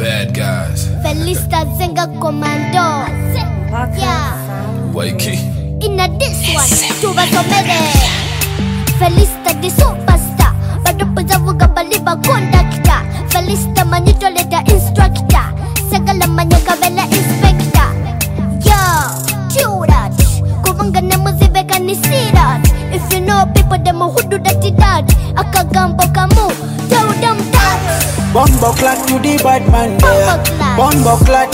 bad guys. Felista Zenga Commando. Yeah. Wakey. In this one, Tuba Somere. Felista the superstar. Badupuza Vuga Baliba conductor. Felista Manito letter instructor. Sagala Manyaga Vela inspector. Yo, Churat. Kuvanga Namuzibe Kanisirat. If you know people, them who do that, Akagambo Kamu. Tell them that. Bombo clat to the bad man there. Bombo clat.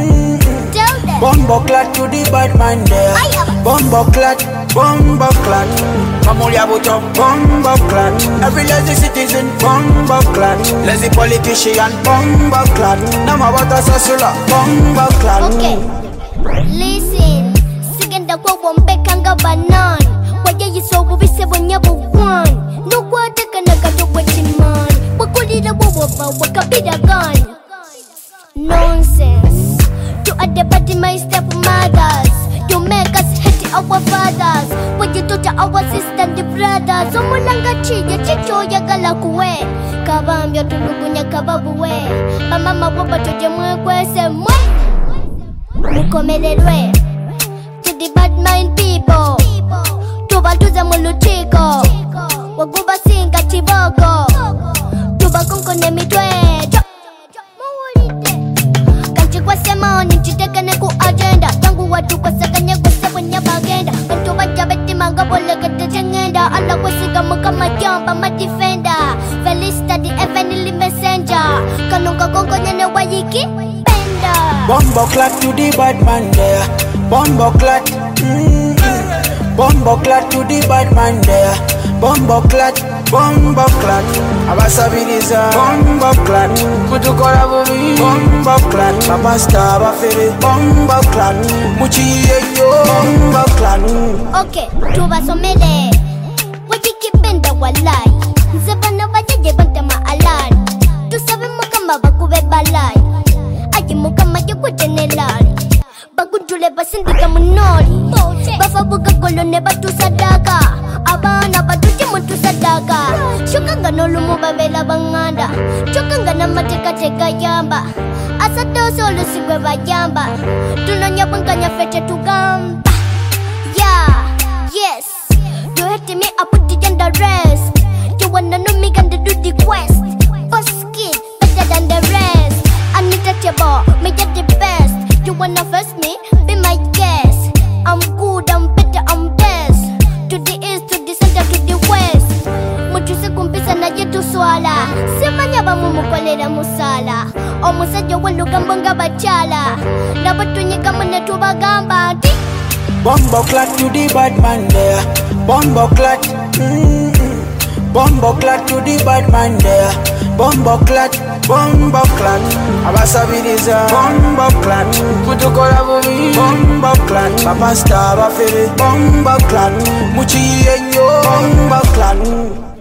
Bombo clat to the bad man there. Bombo clat. Bombo clat. Mamulia Buto. Bombo clat. Every lazy citizen. Bombo clat. Lazy politician. Bombo clat. Nama wata sasula. Bombo clat. Okay. Listen. Sigenda kwa wombekanga banan. Waje yisobu bisebo nyabuwan. No kwata kanaga to wechiman. Wakulira wowoba wakapida gun. Nonsense. To adebati my stepmothers. To make us hate our fathers. Waje tota our sister and brothers. Omulanga chiye chicho yagala kuwe. Kabambyo tulugunya kababuwe. Bamama woba toje mwekwese mwe. Mukomererwe. To the bad mind people. Tubaltuze mulutiko. Waguba singa chiboko. Tubakonko nemitwe. Kanchi kwa semoni chitekane ku agenda. Tangu watu kwa sakanya kwa sebo nyabagenda. Kanto wajabeti manga bole kete jengenda. Ala kwa siga muka majamba madefender. Felista the heavenly messenger. Kanonga kongo nyene wayiki bender. Bombo clat to the bad man there. Bombo clat. Bombo clat to the bad man there. Bombo clat. Bombo clat. Abasabiriza. Bombo clat. Kutukora bubi. Bombo clat. Babasta bafere. Bombo clat. Muchiye yo. Bombo clat. Okay, tubasomere. Wajikipenda walai. Nzebana bajaje bantama alai. Tusabe mukama bakube balai. Aji mukama yokutenelari. Bagudule basindika munori. Bafabuga kolone batu sadaka. Abana batuti muntu sadaka. Shukanga nolumu babela banganda. Shukanga na mateka teka yamba. Asado solo sigwe bajamba. Tunanya banganya fete tugamba. Yeah, yes. You hate me, I put it on the rest. You wanna know me, gonna do the quest. Boss kid, better than the rest. Untouchable, me get the best. You wanna first me, be my guest. I'm good, I'm better, I'm best. To the east, to the center, to the west. Mutuse kumpisa na yetu swala. Semanya ba mumukolera musala. O musaje walugambo nga bachala. Na batu nyika mune tubagamba. Bombo clat to the bad man there. Bombo clat. Bombo clat to the bad man there. Bombo clat. Bombo clat. Abasabiriza. Bombo clat. Kutukora bubi. Bombo clat. Babasta bafere. Bombo clat. Muchiye yo. Bombo clat.